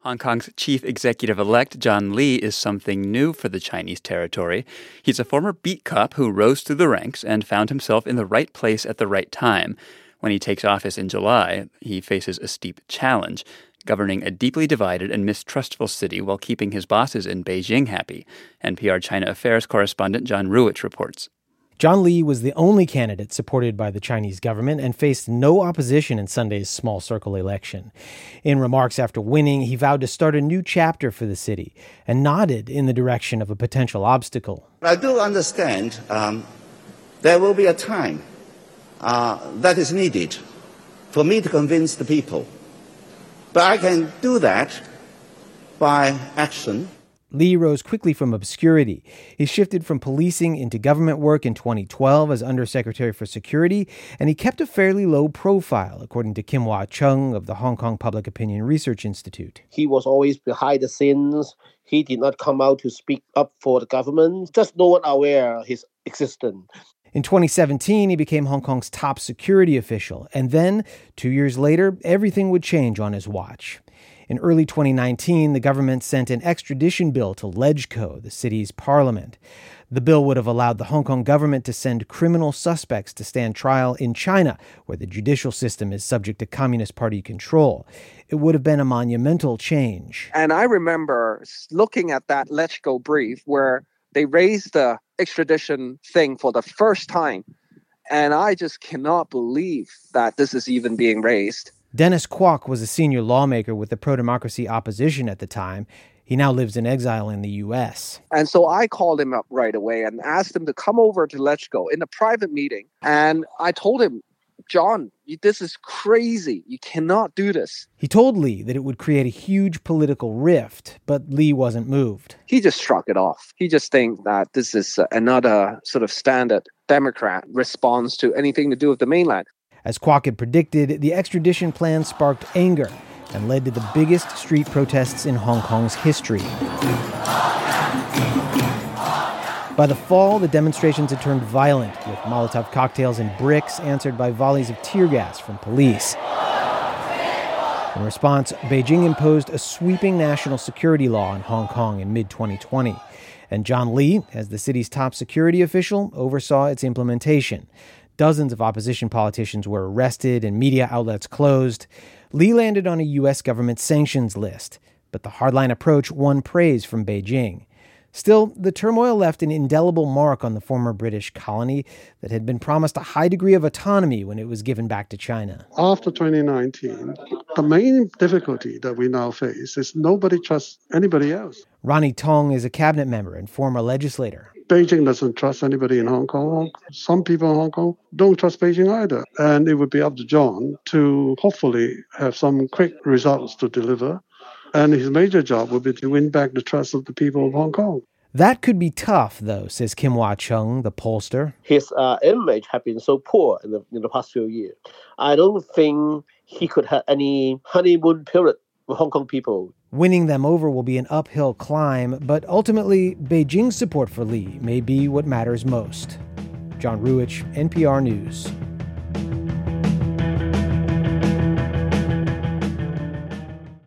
Hong Kong's chief executive-elect John Lee is something new for the Chinese territory. He's a former beat cop who rose through the ranks and found himself in the right place at the right time. When he takes office in July, he faces a steep challenge, governing a deeply divided and mistrustful city while keeping his bosses in Beijing happy. NPR China Affairs correspondent John Ruwitch reports. John Lee was the only candidate supported by the Chinese government and faced no opposition in Sunday's small circle election. In remarks after winning, he vowed to start a new chapter for the city and nodded in the direction of a potential obstacle. I do understand there will be a time that is needed for me to convince the people. But I can do that by action. Lee rose quickly from obscurity. He shifted from policing into government work in 2012 as Undersecretary for Security, and he kept a fairly low profile, according to Kim Wah-chung of the Hong Kong Public Opinion Research Institute. He was always behind the scenes. He did not come out to speak up for the government. Just no one aware of his existence. In 2017, he became Hong Kong's top security official, and then, 2 years later, everything would change on his watch. In early 2019, the government sent an extradition bill to LegCo, the city's parliament. The bill would have allowed the Hong Kong government to send criminal suspects to stand trial in China, where the judicial system is subject to Communist Party control. It would have been a monumental change. And I remember looking at that LegCo brief where they raised the extradition thing for the first time. And I just cannot believe that this is even being raised. Dennis Kwok was a senior lawmaker with the pro-democracy opposition at the time. He now lives in exile in the U.S. And so I called him up right away and asked him to come over to LegCo in a private meeting. And I told him, John, this is crazy. You cannot do this. He told Lee that it would create a huge political rift, but Lee wasn't moved. He just shrugged it off. He just thinks that this is another sort of standard Democrat response to anything to do with the mainland. As Kwok had predicted, the extradition plan sparked anger and led to the biggest street protests in Hong Kong's history. By the fall, the demonstrations had turned violent, with Molotov cocktails and bricks answered by volleys of tear gas from police. In response, Beijing imposed a sweeping national security law in Hong Kong in mid-2020. And John Lee, as the city's top security official, oversaw its implementation. Dozens of opposition politicians were arrested and media outlets closed. Lee landed on a U.S. government sanctions list, but the hardline approach won praise from Beijing. Still, the turmoil left an indelible mark on the former British colony that had been promised a high degree of autonomy when it was given back to China. After 2019, the main difficulty that we now face is nobody trusts anybody else. Ronnie Tong is a cabinet member and former legislator. Beijing doesn't trust anybody in Hong Kong. Some people in Hong Kong don't trust Beijing either. And it would be up to John to hopefully have some quick results to deliver. And his major job would be to win back the trust of the people of Hong Kong. That could be tough, though, says Kim Wah-chung, the pollster. His image has been so poor in the past few years. I don't think he could have any honeymoon period with Hong Kong people. Winning them over will be an uphill climb, but ultimately, Beijing's support for Lee may be what matters most. John Ruwitch, NPR News.